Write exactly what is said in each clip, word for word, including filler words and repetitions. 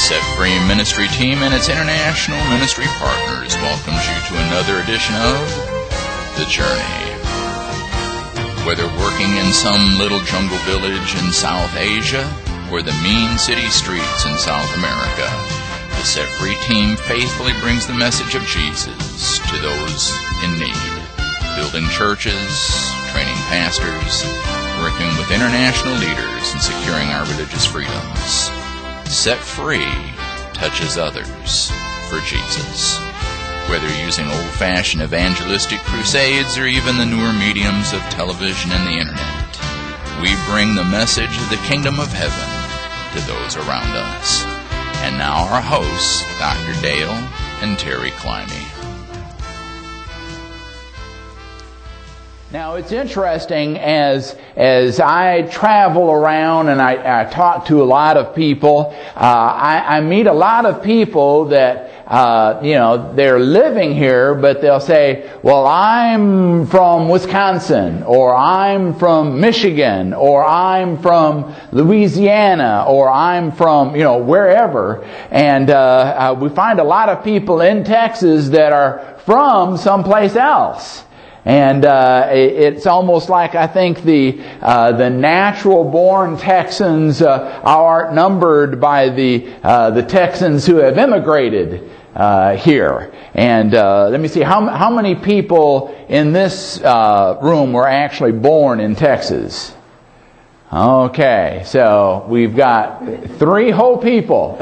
Set Free Ministry Team and its international ministry partners welcomes you to another edition of The Journey. Whether working in some little jungle village in South Asia or the mean city streets in South America, the Set Free Team faithfully brings the message of Jesus to those in need, building churches, training pastors, working with international leaders, and securing our religious freedoms. Set Free touches others for Jesus. Whether using old-fashioned evangelistic crusades or even the newer mediums of television and the internet, we bring the message of the kingdom of heaven to those around us. And now our hosts, Doctor Dale and Terry Climby. Now, it's interesting as as I travel around and I, I talk to a lot of people, uh, I, I meet a lot of people that, uh, you know, they're living here, but they'll say, well, I'm from Wisconsin, or I'm from Michigan, or I'm from Louisiana, or I'm from, you know, wherever. And uh, uh, we find a lot of people in Texas that are from someplace else. And uh, it's almost like I think the uh, the natural-born Texans uh, are outnumbered by the uh, the Texans who have immigrated uh, here. And uh, let me see, how how many people in this uh, room were actually born in Texas? Okay, so we've got three whole people.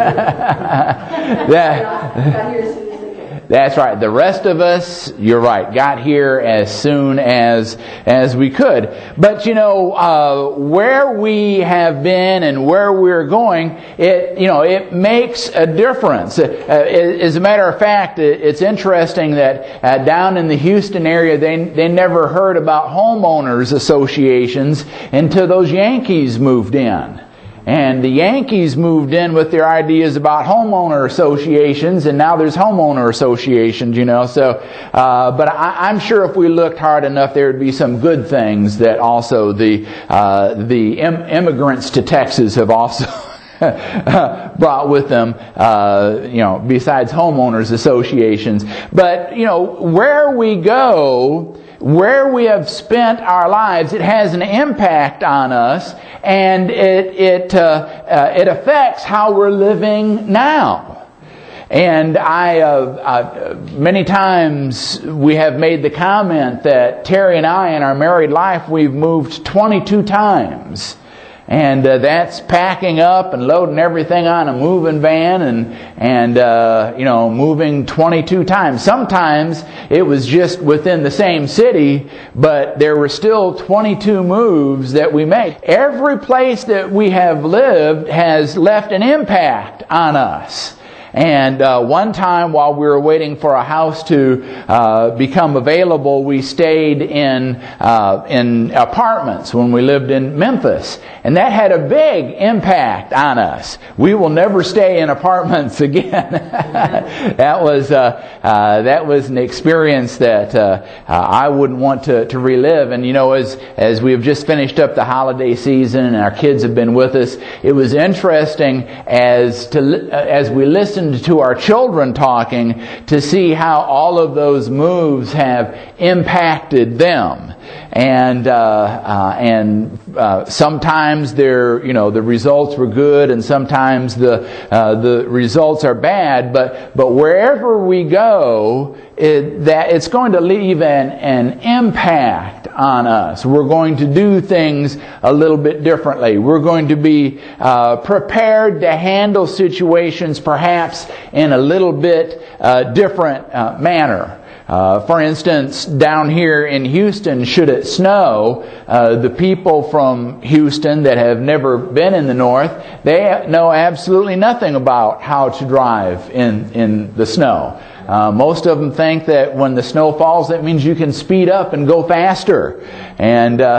that. That's right. The rest of us, you're right, got here as soon as as we could. But you know, uh, where we have been and where we're going, it you know it makes a difference. Uh, as a matter of fact, it's interesting that uh, down in the Houston area, they they never heard about homeowners associations until those Yankees moved in. And the Yankees moved in with their ideas about homeowner associations, and now there's homeowner associations, you know. So, uh, but I, I'm sure if we looked hard enough, there would be some good things that also the uh, the im- immigrants to Texas have also brought with them, uh, you know, besides homeowners associations. But you know, where we go, where we have spent our lives, it has an impact on us, and it it uh, uh, it affects how we're living now. And I, uh, uh, many times we have made the comment that Terry and I, in our married life, we've moved twenty-two times. And uh, that's packing up and loading everything on a moving van and, and uh, you know, moving twenty-two times. Sometimes it was just within the same city, but there were still twenty-two moves that we made. Every place that we have lived has left an impact on us. And uh, one time while we were waiting for a house to uh, become available, we stayed in uh, in apartments when we lived in Memphis. And that had a big impact on us. We will never stay in apartments again. that was uh, uh, that was an experience that uh, uh, I wouldn't want to, to relive. And you know, as as we have just finished up the holiday season and our kids have been with us, it was interesting as to as we listened to our children talking to see how all of those moves have impacted them. And uh, uh, and uh, sometimes they're, you know, the results were good, and sometimes the uh, the results are bad. But but wherever we go, it, that it's going to leave an an impact on us. We're going to do things a little bit differently. We're going to be uh, prepared to handle situations perhaps in a little bit uh, different uh, manner. Uh, for instance, down here in Houston, should it snow, uh, the people from Houston that have never been in the north, they know absolutely nothing about how to drive in, in the snow. Uh, most of them think that when the snow falls, that means you can speed up and go faster. And uh,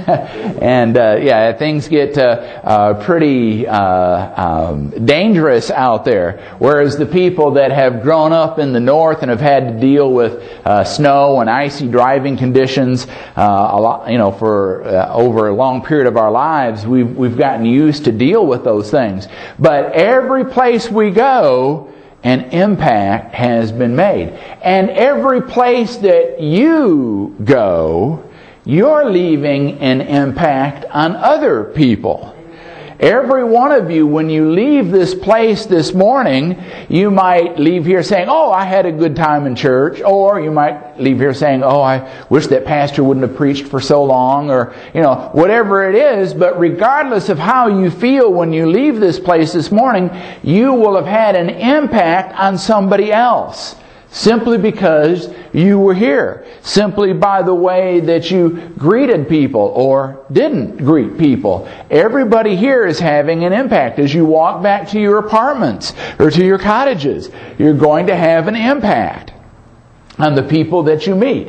and uh, yeah, things get uh, uh, pretty uh, um, dangerous out there. Whereas the people that have grown up in the north and have had to deal with uh, snow and icy driving conditions, uh, a lot, you know, for uh, over a long period of our lives, we've we've gotten used to deal with those things. But every place we go, an impact has been made, and every place that you go, you're leaving an impact on other people. Every one of you, when you leave this place this morning, you might leave here saying, oh, I had a good time in church. Or you might leave here saying, oh, I wish that pastor wouldn't have preached for so long. Or, you know, whatever it is. But regardless of how you feel when you leave this place this morning, you will have had an impact on somebody else. Simply because you were here. Simply by the way that you greeted people or didn't greet people. Everybody here is having an impact. As you walk back to your apartments or to your cottages, you're going to have an impact on the people that you meet.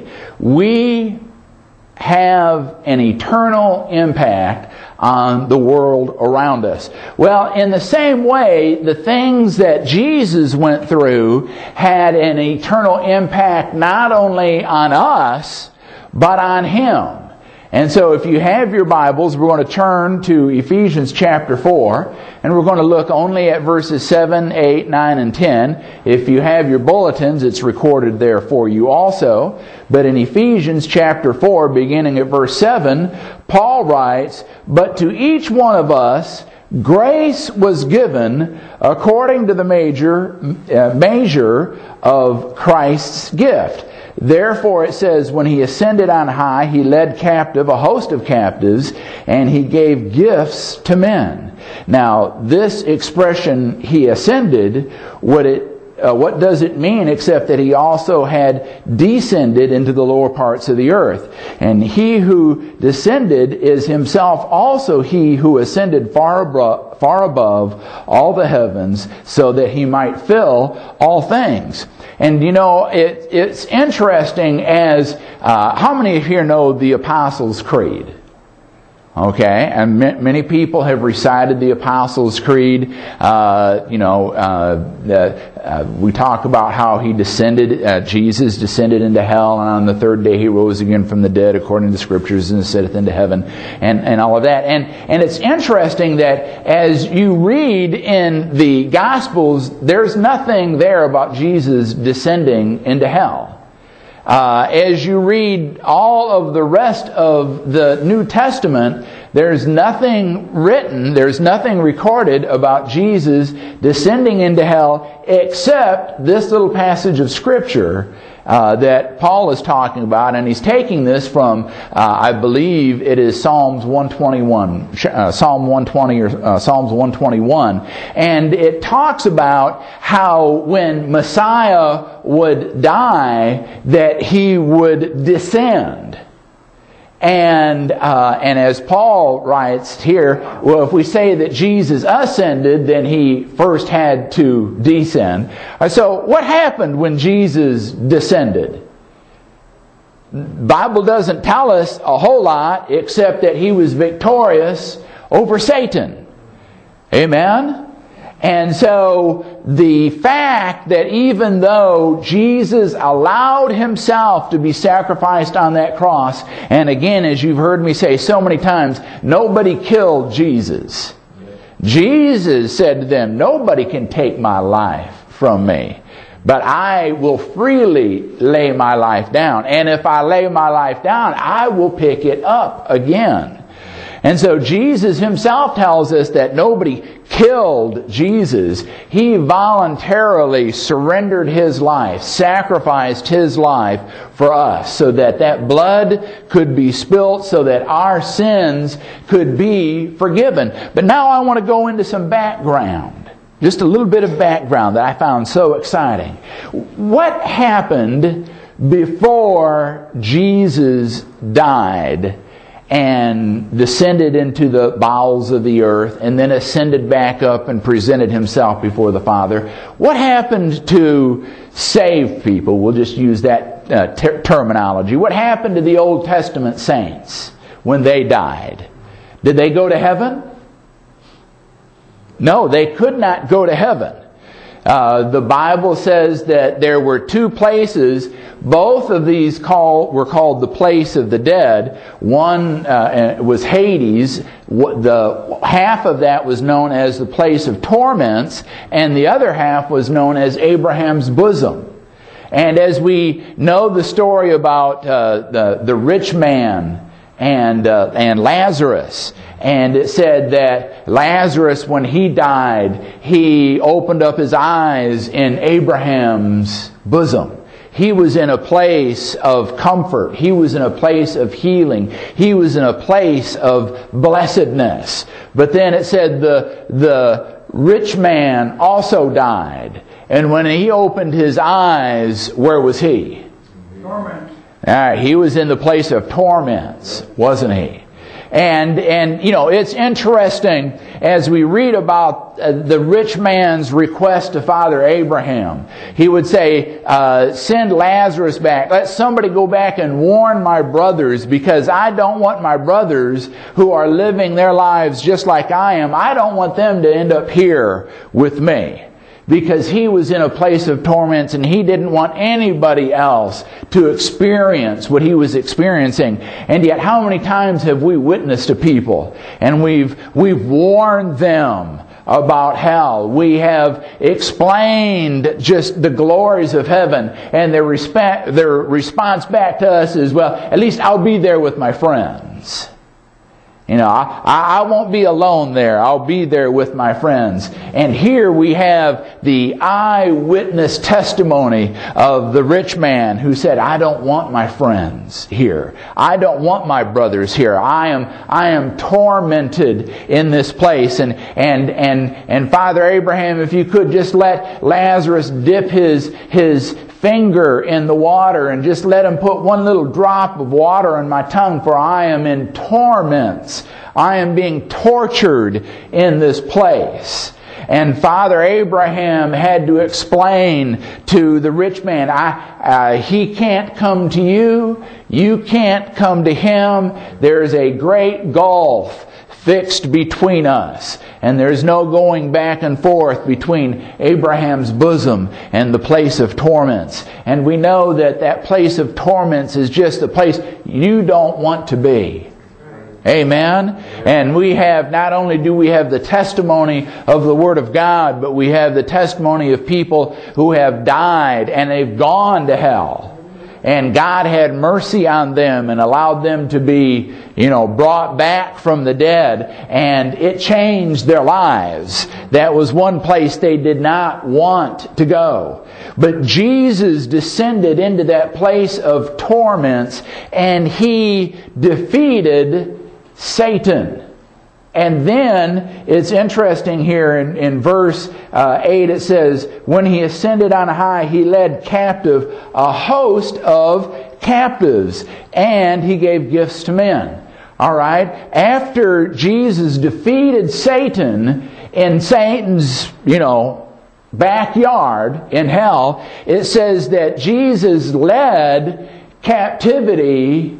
We have an eternal impact on the world around us. Well, in the same way, the things that Jesus went through had an eternal impact not only on us, but on Him. And so if you have your Bibles, we're going to turn to Ephesians chapter four, and we're going to look only at verses seven, eight, nine, and ten. If you have your bulletins, it's recorded there for you also. But in Ephesians chapter four, beginning at verse seven, Paul writes, "But to each one of us grace was given according to the major, uh, measure of Christ's gift. Therefore it says, when He ascended on high, He led captive a host of captives, and He gave gifts to men." Now, this expression, He ascended, what it Uh, what does it mean except that He also had descended into the lower parts of the earth? And He who descended is Himself also He who ascended far above, far above all the heavens, so that He might fill all things. And you know, it, it's interesting as, uh, how many here know the Apostles' Creed? Okay, and many people have recited the Apostles' Creed. Uh, you know, uh, the, uh, we talk about how He descended, uh, Jesus descended into hell, and on the third day He rose again from the dead, according to the Scriptures, and ascended into heaven, and, and all of that. And, and it's interesting that as you read in the Gospels, there's nothing there about Jesus descending into hell. Uh, as you read all of the rest of the New Testament, there's nothing written, there's nothing recorded about Jesus descending into hell except this little passage of Scripture uh, that Paul is talking about. And he's taking this from, uh, I believe it is Psalms one twenty-one, uh, Psalm one twenty or uh, Psalms one twenty-one. And it talks about how when Messiah would die, that He would descend. And uh, and as Paul writes here, well, if we say that Jesus ascended, then He first had to descend. So what happened when Jesus descended? The Bible doesn't tell us a whole lot except that He was victorious over Satan. Amen? And so the fact that even though Jesus allowed Himself to be sacrificed on that cross, and again, as you've heard me say so many times, nobody killed Jesus. Jesus said to them, nobody can take my life from me, but I will freely lay my life down. And if I lay my life down, I will pick it up again. And so Jesus Himself tells us that nobody killed Jesus. He voluntarily surrendered His life, sacrificed His life for us, so that that blood could be spilt, so that our sins could be forgiven. But now I want to go into some background. Just a little bit of background that I found so exciting. What happened before Jesus died and descended into the bowels of the earth, and then ascended back up and presented himself before the Father. What happened to saved people? We'll just use that uh, ter- terminology. What happened to the Old Testament saints when they died? Did they go to heaven? No, they could not go to heaven. Uh, the Bible says that there were two places. Both of these call, were called the place of the dead. One uh, was Hades. The half of that was known as the place of torments, and the other half was known as Abraham's bosom. And as we know the story about uh, the the rich man and uh, and Lazarus. And it said that Lazarus, when he died, he opened up his eyes in Abraham's bosom. He was in a place of comfort. He was in a place of healing. He was in a place of blessedness. But then it said the, the rich man also died. And when he opened his eyes, where was he? Torment. All right, he was in the place of torments, wasn't he? And, and you know, it's interesting as we read about uh, the rich man's request to Father Abraham. He would say, uh, send Lazarus back. Let somebody go back and warn my brothers, because I don't want my brothers who are living their lives just like I am, I don't want them to end up here with me. Because he was in a place of torments and he didn't want anybody else to experience what he was experiencing. And yet how many times have we witnessed to people and we've we've warned them about hell. We have explained just the glories of heaven, and their resp- their response back to us is, well, at least I'll be there with my friends. You know, I, I won't be alone there. I'll be there with my friends. And here we have the eyewitness testimony of the rich man who said, I don't want my friends here. I don't want my brothers here. I am I am tormented in this place. And and and and Father Abraham, if you could just let Lazarus dip his his finger in the water and just let him put one little drop of water on my tongue, for I am in torments. I am being tortured in this place. And Father Abraham had to explain to the rich man, I, uh, he can't come to you, you can't come to him. There's a great gulf fixed between us. And there's no going back and forth between Abraham's bosom and the place of torments. And we know that that place of torments is just the place you don't want to be. Amen? And we have, not only do we have the testimony of the Word of God, but we have the testimony of people who have died and they've gone to hell. And God had mercy on them and allowed them to be, you know, brought back from the dead. And it changed their lives. That was one place they did not want to go. But Jesus descended into that place of torments and He defeated Satan. And then, it's interesting here in, in verse uh, eight, it says, when He ascended on high, He led captive a host of captives, and He gave gifts to men. Alright? After Jesus defeated Satan in Satan's, you know, backyard in hell, it says that Jesus led captivity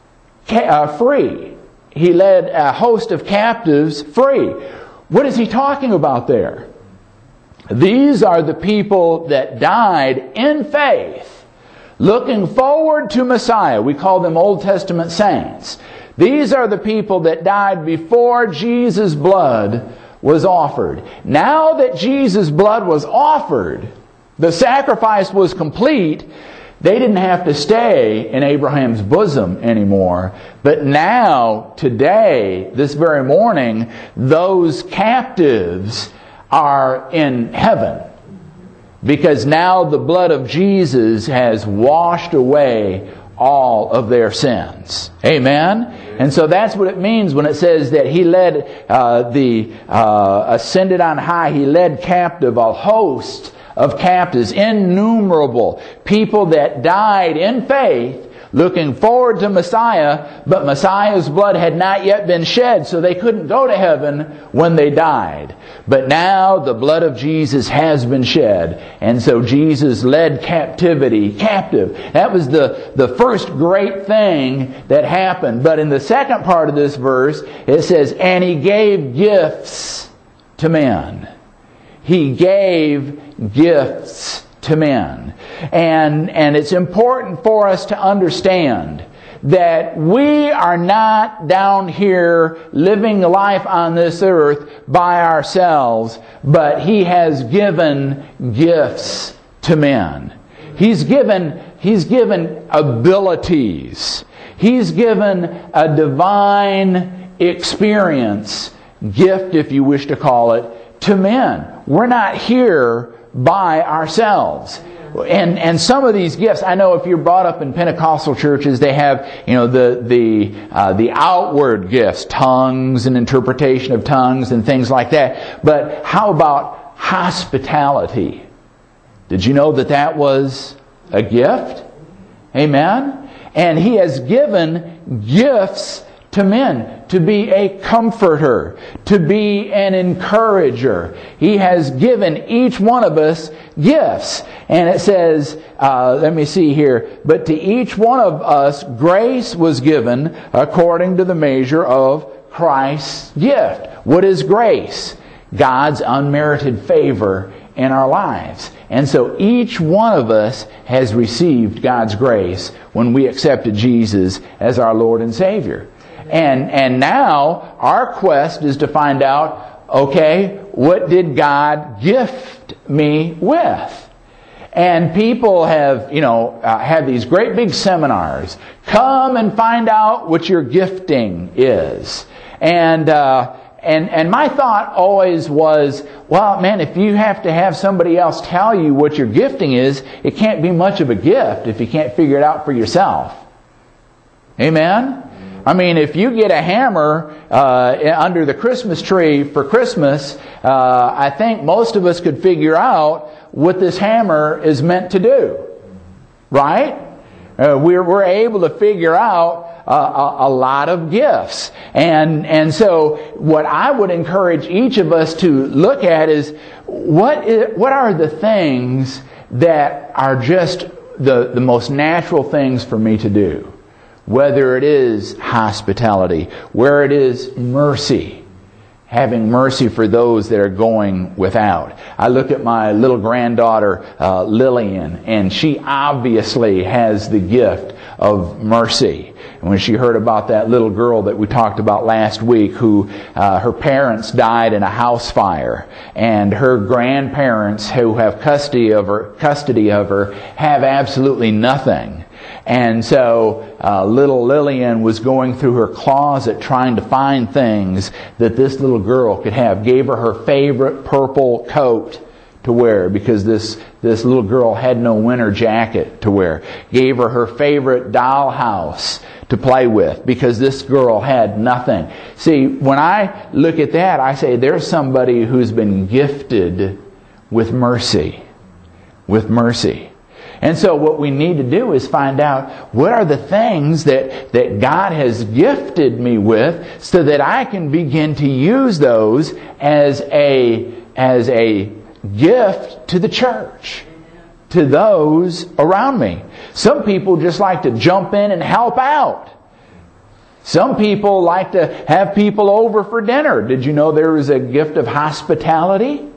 uh, free. He led a host of captives free. What is He talking about there? These are the people that died in faith, looking forward to Messiah. We call them Old Testament saints. These are the people that died before Jesus' blood was offered. Now that Jesus' blood was offered, the sacrifice was complete, they didn't have to stay in Abraham's bosom anymore. But now, today, this very morning, those captives are in heaven. Because now the blood of Jesus has washed away all of their sins. Amen? And so that's what it means when it says that He led uh, the, uh, ascended on high, He led captive a host of captives, innumerable people that died in faith, looking forward to Messiah, but Messiah's blood had not yet been shed, so they couldn't go to heaven when they died. But now the blood of Jesus has been shed, and so Jesus led captivity captive. That was the, the first great thing that happened. But in the second part of this verse, it says, and He gave gifts to men. He gave gifts to men. And, and it's important for us to understand that we are not down here living life on this earth by ourselves, but He has given gifts to men. He's given, He's given abilities. He's given a divine experience, gift if you wish to call it, to men. We're not here by ourselves. And and some of these gifts, I know if you're brought up in Pentecostal churches, they have, you know, the the uh, the outward gifts, tongues and interpretation of tongues and things like that. But how about hospitality? Did you know that that was a gift? Amen? And He has given gifts to men, to be a comforter, to be an encourager. He has given each one of us gifts. And it says, uh, let me see here, but to each one of us grace was given according to the measure of Christ's gift. What is grace? God's unmerited favor in our lives. And so each one of us has received God's grace when we accepted Jesus as our Lord and Savior. And and now our quest is to find out, okay, what did God gift me with? And people have, you know, uh, have these great big seminars. Come and find out what your gifting is. And uh, and and my thought always was, well, man, if you have to have somebody else tell you what your gifting is, it can't be much of a gift if you can't figure it out for yourself. Amen? I mean, if you get a hammer uh, under the Christmas tree for Christmas, uh, I think most of us could figure out what this hammer is meant to do. Right? Uh, we're, we're able to figure out uh, a, a lot of gifts. And, and so what I would encourage each of us to look at is, what is, what are the things that are just the, the most natural things for me to do? Whether it is hospitality, where it is mercy, having mercy for those that are going without. I look at my little granddaughter, uh, Lillian, and she obviously has the gift of mercy. And when she heard about that little girl that we talked about last week, who uh, her parents died in a house fire, and her grandparents who have custody of her, custody of her, have absolutely nothing. And so uh, little Lillian was going through her closet trying to find things that this little girl could have. Gave her her favorite purple coat to wear because this, this little girl had no winter jacket to wear. Gave her her favorite dollhouse to play with because this girl had nothing. See, when I look at that, I say there's somebody who's been gifted with mercy. With mercy. And so what we need to do is find out what are the things that, that God has gifted me with so that I can begin to use those as a, as a gift to the church, to those around me. Some people just like to jump in and help out. Some people like to have people over for dinner. Did you know there is a gift of hospitality?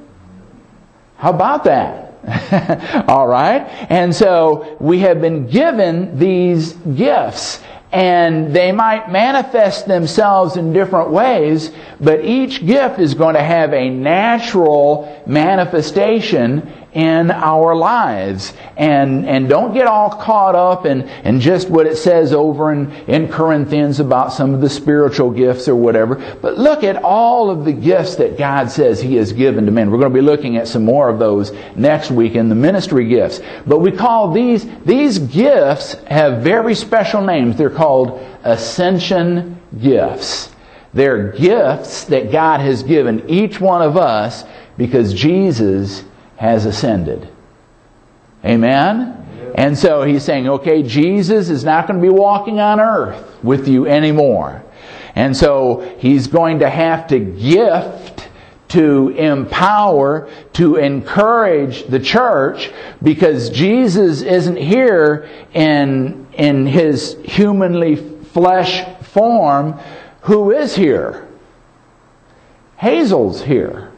How about that? All right. And so we have been given these gifts, and they might manifest themselves in different ways, but each gift is going to have a natural manifestation in our lives. And and don't get all caught up in, in just what it says over in, in Corinthians about some of the spiritual gifts or whatever. But look at all of the gifts that God says He has given to men. We're going to be looking at some more of those next week in the ministry gifts. But we call these, these gifts have very special names. They're called ascension gifts. They're gifts that God has given each one of us because Jesus has ascended. Amen? And so he's saying, okay, Jesus is not going to be walking on earth with you anymore. And so he's going to have to gift, to empower, to encourage the church, because Jesus isn't here in, in his humanly flesh form. Who is here? Hazel's here.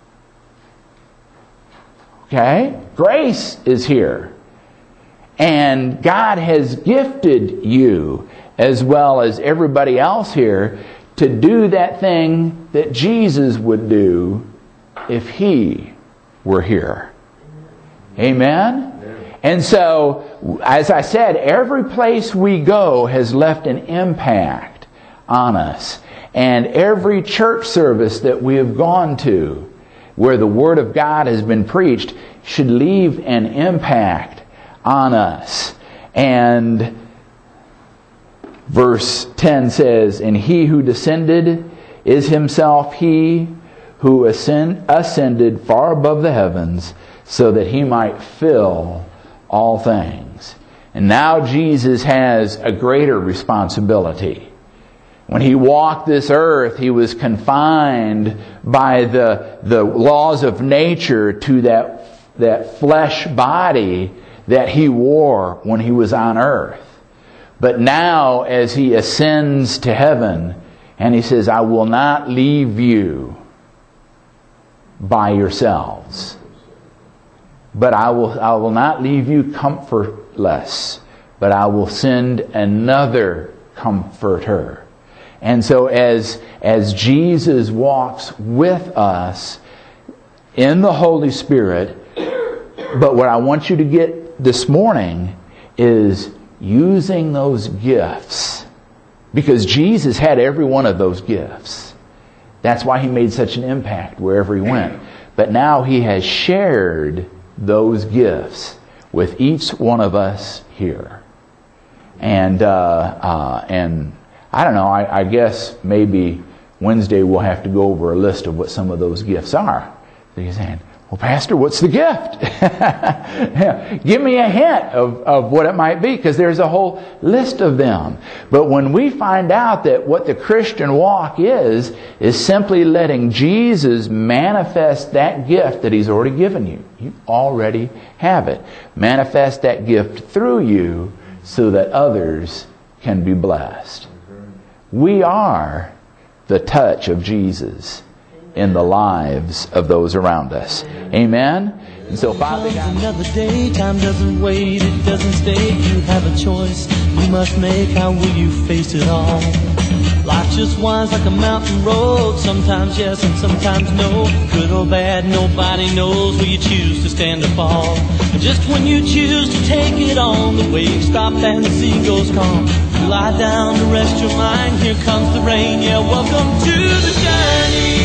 Okay? Grace is here. And God has gifted you, as well as everybody else here, to do that thing that Jesus would do if He were here. Amen? Amen? And so, as I said, every place we go has left an impact on us. And every church service that we have gone to, where the Word of God has been preached, should leave an impact on us. And verse ten says, and He who descended is Himself He who ascend, ascended far above the heavens, so that He might fill all things. And now Jesus has a greater responsibility. When He walked this earth, He was confined by the, the laws of nature to that, that flesh body that He wore when He was on earth. But now, as He ascends to heaven, and He says, I will not leave you by yourselves, but I will, I will not leave you comfortless, but I will send another comforter. And so as, as Jesus walks with us in the Holy Spirit, but what I want you to get this morning is using those gifts. Because Jesus had every one of those gifts. That's why He made such an impact wherever He went. But now He has shared those gifts with each one of us here. And, uh, uh, and I don't know, I, I guess maybe Wednesday we'll have to go over a list of what some of those gifts are. So you're saying, well, Pastor, what's the gift? Yeah, give me a hint of, of what it might be, because there's a whole list of them. But when we find out that what the Christian walk is, is simply letting Jesus manifest that gift that He's already given you. You already have it. Manifest that gift through you so that others can be blessed. We are the touch of Jesus in the lives of those around us. Amen? And so, Father God, another day, time doesn't wait, it doesn't stay. You have a choice you must make. How will you face it all? Life just winds like a mountain road. Sometimes yes and sometimes no. Good or bad, nobody knows. Will you choose to stand or fall? And just when you choose to take it on, the waves stop and the sea goes calm. You lie down to rest your mind. Here comes the rain. Yeah, welcome to the journey.